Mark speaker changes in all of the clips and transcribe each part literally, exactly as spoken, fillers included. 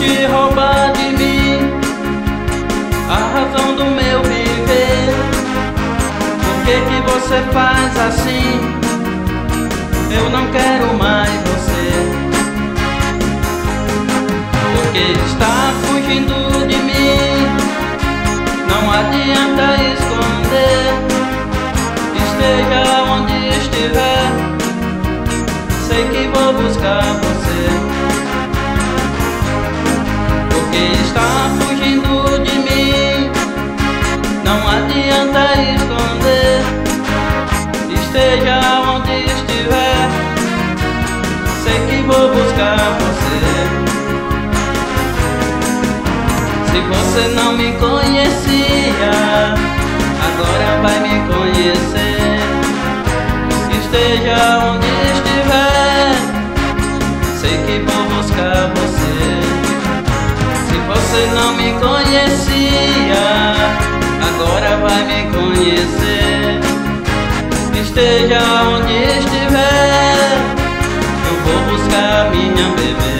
Speaker 1: tente roubar de mim a razão do meu viver. Por que que você faz assim? Eu não quero mais você. Porque está fugindo de mim, não adianta esconder. Esteja onde estiver, sei que vou buscar você. Porque está fugindo de mim, não adianta esconder. Esteja onde estiver, sei que vou buscar você. Se você não me conhecia, agora vai me conhecer. Esteja onde estiver, sei que vou buscar você. Se você não me conhecia, agora vai me conhecer. Esteja onde estiver, eu vou buscar minha bebê.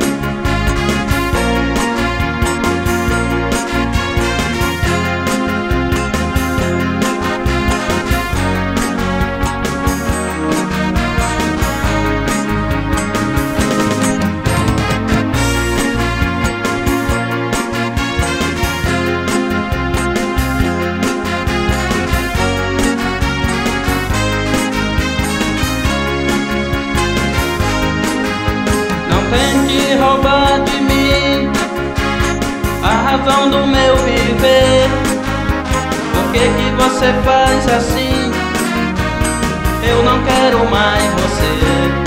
Speaker 1: Tente roubar de mim a razão do meu viver. Por que que você faz assim? Eu não quero mais você.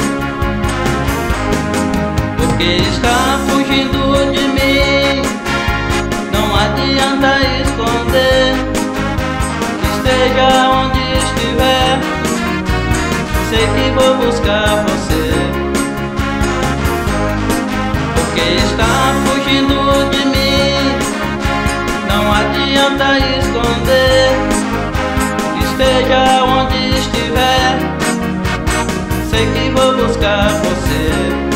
Speaker 1: Porque está fugindo de mim, não adianta esconder. Esteja onde estiver, sei que vou buscar você. Porque está fugindo de mim, não adianta esconder. Esteja onde estiver, sei que vou buscar você.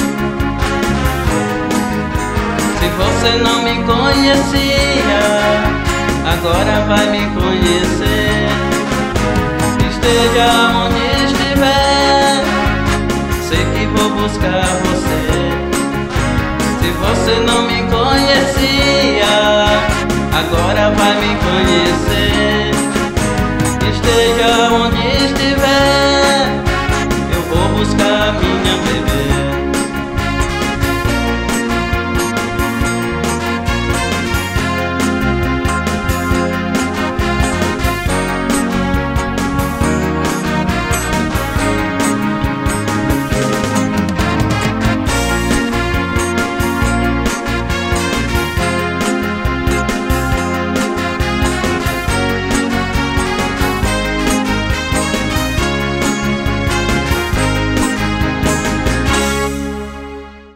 Speaker 1: Se você não me conhecia, agora vai me conhecer. Esteja onde estiver, sei que vou buscar você. Se você não me conhecia, agora vai me conhecer. Esteja onde